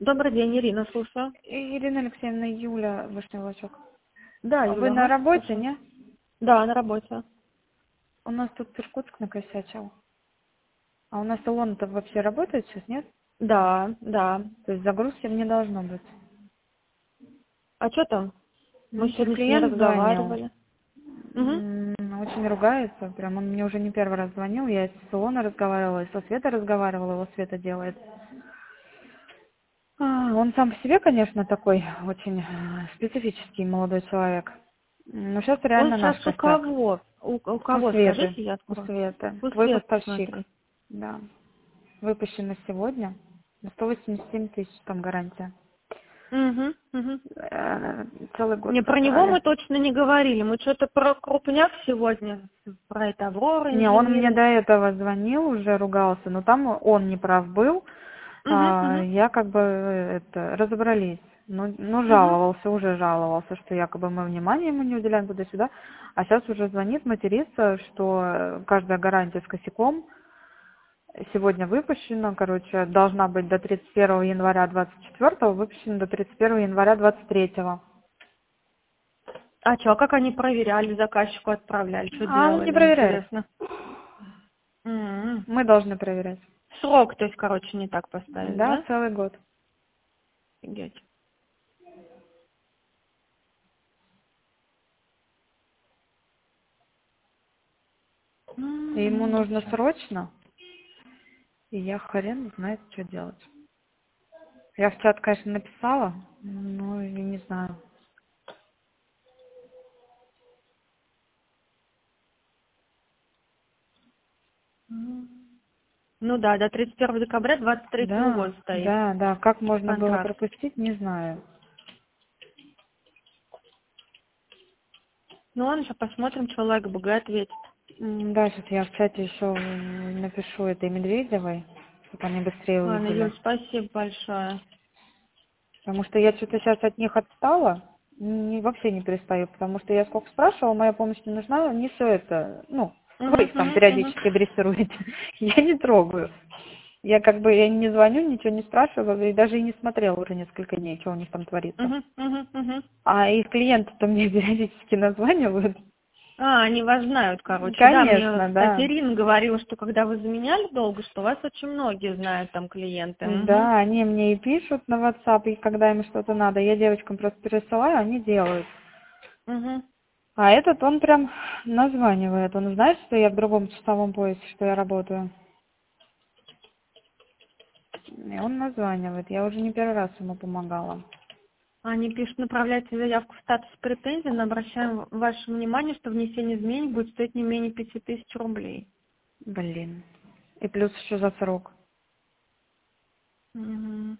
Добрый день, Ирина, слушаю. Ирина Алексеевна, Юля, Вышний Волочок. Да, Вы Юля, на ага, работе, слушаю. не? Да, на работе. У нас тут Иркутск накосячил. А у нас салон-то вообще работает сейчас, нет? Да, да. То есть загрузки не должно быть. А что там? Мы Ну, сейчас сегодня с ней клиент звонил. разговаривали. Угу. Очень ругается. Прям он мне уже не первый раз звонил. Я из салона разговаривала, и со Светой разговаривала, его Света делает. Он сам по себе, конечно, такой очень специфический молодой человек. Но сейчас Он реально наш сейчас у косяк. кого? У У кого? Светы. Скажите, я У открою. Светы. У Твой Светы, поставщик. смотри. Да. Выпущено сегодня. На 187 тысяч там гарантия. Угу, угу. Целый год Не, про него собрали. мы точно не говорили. Мы что-то про крупняк сегодня, про это Аврора Не, он мне до инженеринг. этого звонил, уже ругался, но там он не прав был. Угу, угу. Я как бы разобрались. Ну, Угу. жаловался, уже жаловался, что якобы мы внимания ему не уделяем туда-сюда. А сейчас уже звонит, матерится, что каждая гарантия с косяком сегодня выпущена, короче, должна быть до 31 января 24, выпущена до 31 января 23. А что, как они проверяли, заказчику отправляли, что А он не делали, проверяет. интересно? М. Мы должны проверять. Срок, то есть, короче, не так поставили, Да, да? целый год. Офигеть. И ему нужно Сейчас. срочно, и я хрен знает, что делать. Я в чат, конечно, написала, но я не знаю. Ну да, до 31 декабря 23 Да, года стоит да, да, как можно было контракт. пропустить, не знаю. Ну ладно, сейчас посмотрим, что Лайк БГ ответит. Да, сейчас я в чате еще напишу этой Медведевой, чтобы они быстрее Ладно, Юль, увидели. спасибо большое. Потому что я что-то сейчас от них отстала, вообще не перестаю, потому что я сколько спрашивала, моя помощь не нужна, не все это, Угу, вы их там угу, угу. периодически дрессируете, я не трогаю. Я как бы я не звоню, ничего не спрашиваю, и даже и не смотрела уже несколько дней, что у них там творится. Угу, угу, угу. А их клиенты-то мне периодически названивают. А, они вас знают, короче. Да, мне, Конечно, кстати, да. Ирина говорила, что когда вы заменяли долго, что вас очень многие знают там клиенты. Угу. Да, они мне и пишут на WhatsApp, и когда им что-то надо, я девочкам просто пересылаю, они делают. Угу. А этот, он прям названивает. Он знает, что я в другом часовом поясе, что я работаю. И он названивает. Я уже не первый раз ему помогала. Они пишут, направляйте заявку в статус претензий, но обращаем ваше внимание, что внесение изменений будет стоить не менее 5000 рублей. Блин. И плюс еще за срок. Мгм.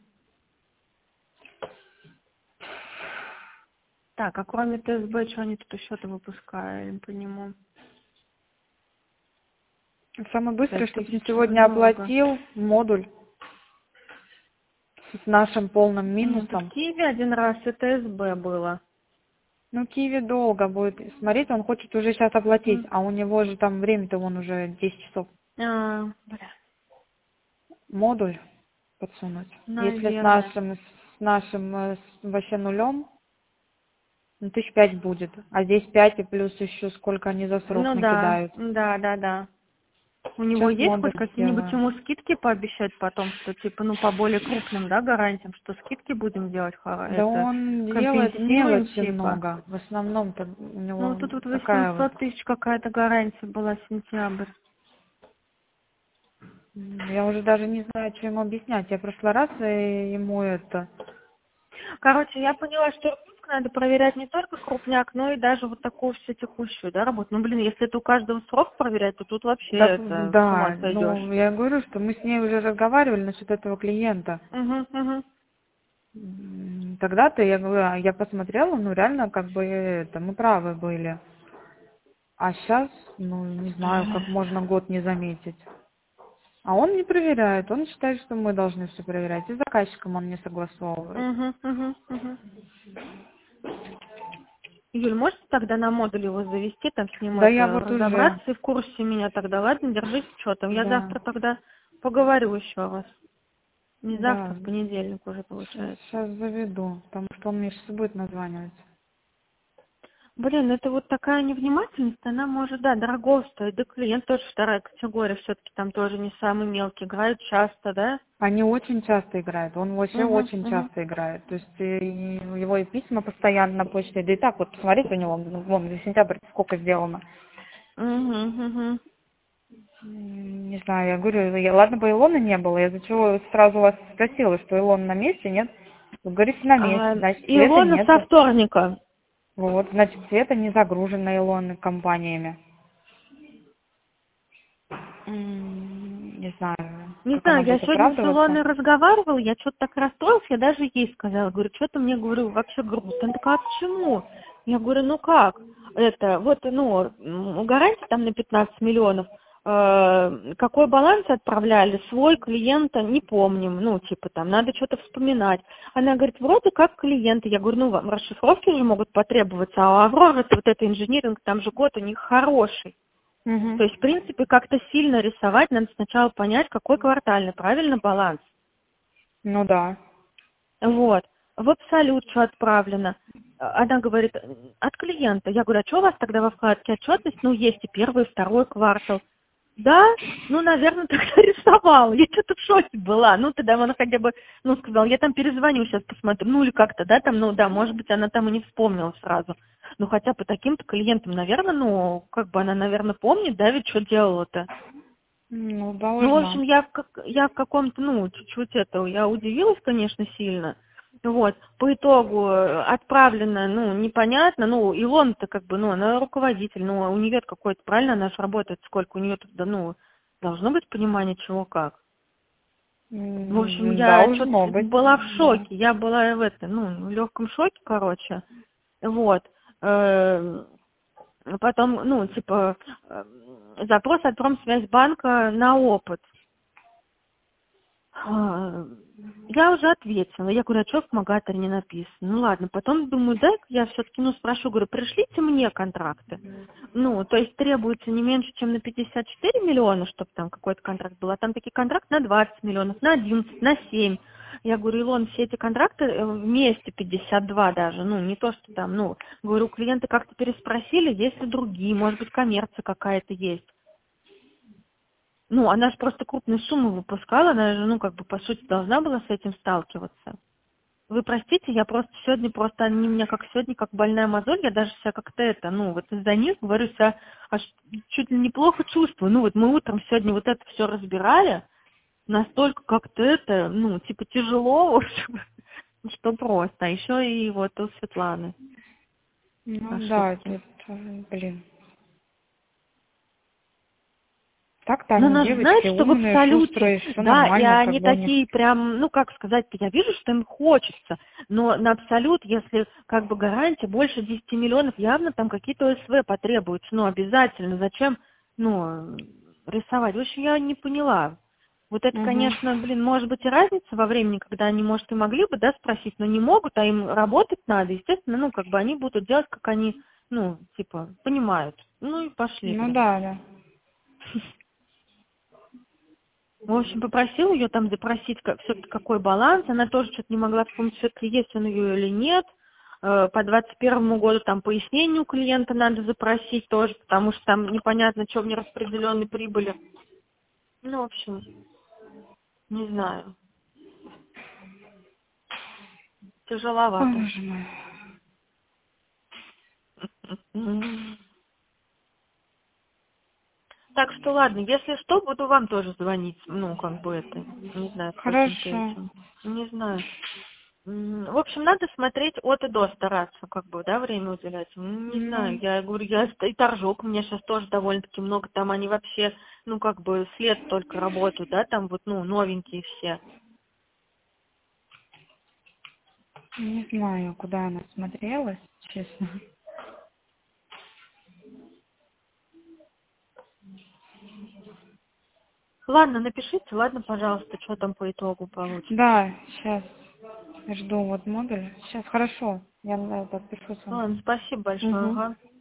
Так, а кроме ТСБ, что они тут еще-то выпускали по нему? Самое быстрое, что ты 5000 сегодня много. оплатил модуль с нашим полным Тут в минусом. Киеве один раз и ТСБ было. Ну, Киеве долго будет смотреть, он хочет уже сейчас оплатить, М. а у него же там время-то вон уже 10 часов. Бля, Модуль подсунуть. Если наверное. с нашим вообще нулем, ну, 1005 будет. А здесь 5 и плюс еще сколько они за срок Ну да, накидают. да, да, да. У него Сейчас есть модуль хоть какие-нибудь сделаю. ему скидки пообещать потом, что типа, ну, по более крупным, да, гарантиям, что скидки будем делать, Да это, он делает компенсируем, мелочи типа. много. В основном-то у Ну, вот него тут вот такая вот. 800 тысяч какая-то гарантия была, сентябрь. Я уже даже не знаю, что ему объяснять. Я в прошлый раз ему это. Короче, я поняла, что Иркутск надо проверять не только крупняк, но и даже вот такую все текущую, да, работу. Ну, блин, если это у каждого срок проверять, то тут вообще Да, это с ума да, сойдешь. ну я говорю, что мы с ней уже разговаривали насчет этого клиента. Угу, угу. Тогда-то я говорю, я посмотрела, ну реально как бы это, мы правы были. А сейчас, ну не знаю, как можно год не заметить. А он не проверяет, он считает, что мы должны все проверять. И с заказчиком он не согласовывает. Угу, угу, угу. Юль, можете тогда на модуль его завести, там с ним Да я это вот уже, разобраться и в курсе меня тогда, ладно, держите что там. Я да. завтра тогда поговорю еще раз. Не завтра, Да, в понедельник уже получается. сейчас заведу, потому что он мне сейчас будет названивать. Блин, это вот такая невнимательность, она может, да, дорого стоить. Да клиент тоже вторая категория, все-таки там тоже не самый мелкий, играют часто, да? Они очень часто играют, он вообще Угу, очень угу, часто играет. То есть и его и письма постоянно на почте, да и так вот посмотрите у него, вон, за сентябрь сколько сделано. угу, угу. Не знаю, я говорю, ладно бы Илона не было, я за чего сразу вас спросила, что Илона на месте, нет? Вы говорите, на месте, значит, Света Илона со нету. вторника. Вот, значит, Света не загружена Илоной компаниями. Не знаю, Не как она знаю, я будет сегодня с оправдываться. Илоной разговаривала, я что-то так расстроилась, я даже ей сказала, говорю, что-то мне, говорю, вообще грустно. Она такая, а почему? Я говорю, ну как? Это, вот, ну, гарантия там на 15 миллионов, какой баланс отправляли, свой клиента, не помним, ну, типа там, надо что-то вспоминать. Она говорит, вроде как клиенты. Я говорю, ну, вам расшифровки же могут потребоваться, а у Авроры вот это инжиниринг, там же год у них хороший. Угу. То есть, в принципе, как-то сильно рисовать, надо сначала понять, какой квартальный, правильно, баланс. Ну да. Вот. В абсолют что отправлено. Она говорит, от клиента. Я говорю, а что у вас тогда во вкладке отчетность? Ну, есть и первый, и второй квартал. Да, ну, наверное, тогда рисовал. Я что-то в шоке была. Ну, тогда она хотя бы, ну, сказала, я там перезвоню, сейчас посмотрю. Ну, или как-то, да, там, ну, да, может быть, она там и не вспомнила сразу. Ну, хотя по таким-то клиентам, наверное, ну, как бы она, наверное, помнит, да, ведь что делала-то. Ну, Ну, в должна. общем, я в каком-то, ну, чуть-чуть это, я удивилась, конечно, сильно. Вот, по итогу отправлено, ну, непонятно, ну, Илона-то как бы, ну, она руководитель, ну, у нее какой-то, правильно, она же работает сколько, у нее тут, да, ну, должно быть понимание чего как. В общем, я Должно что-то быть. была в Да. шоке, я была в этом, ну, в легком шоке, короче, вот. Потом, ну, типа, запрос от Промсвязьбанка на опыт. Я уже ответила. Я говорю, а что в помогателе не написано? Ну ладно, потом думаю, дай я все-таки, ну, спрошу, говорю, пришлите мне контракты. Ну, то есть требуется не меньше, чем на 54 миллиона, чтобы там какой-то контракт был, а там такие контракты на 20 миллионов, на 11, на 7. Я говорю, Илон, все эти контракты вместе 52 даже, ну, не то, что там, ну, говорю, клиенты как-то переспросили, есть ли другие, может быть, коммерция какая-то есть. Ну, она же просто крупные суммы выпускала, она же, ну, как бы, по сути, должна была с этим сталкиваться. Вы простите, я просто сегодня, просто они меня как сегодня, как больная мозоль, я даже себя как-то это, ну, вот из-за них, говорю, себя аж чуть ли неплохо чувствую. Ну, вот мы утром сегодня вот это все разбирали, настолько как-то это, ну, типа тяжело, в общем, что просто. А еще и вот у Светланы Ну да, ошибки. блин. Так-то Но они она же знает, девочки что в умные, абсолюте, шустрые, все да, и нормально, как они бы у них. такие прям, ну как сказать, я вижу, что им хочется, но на абсолют, если как бы гарантия больше 10 миллионов, явно там какие-то ОСВ потребуются, ну обязательно, зачем, ну, рисовать, в общем, я не поняла. Вот это, Угу. конечно, блин, может быть и разница во времени, когда они, может, и могли бы, да, спросить, но не могут, а им работать надо, естественно, ну, как бы они будут делать, как они, ну, типа, понимают. Ну и пошли, Ну блин. да, да. В общем, попросил ее там запросить все-таки какой баланс. Она тоже что-то не могла вспомнить, все-таки есть он ее или нет. По 2021 году там пояснение у клиента надо запросить тоже, потому что там непонятно, что в нераспределенной прибыли. Ну, в общем, не знаю. Ой, Тяжеловато. боже мой. Так что ладно, если что, буду вам тоже звонить. Ну, как бы это, не знаю, по каким-то Хорошо. этим. Не знаю. В общем, надо смотреть от и до, стараться, как бы, да, время уделять. Не знаю, Ну, я говорю, я и торжок, у меня сейчас тоже довольно-таки много, там они вообще, ну, как бы, след только работают, да, там вот, ну, новенькие все. не знаю, куда она смотрела, честно. Ладно, напишите, ладно, пожалуйста, что там по итогу получится. Да, сейчас жду вот модуль. Сейчас, хорошо. Я подпишусь вам. Ладно, спасибо большое, Угу. ага.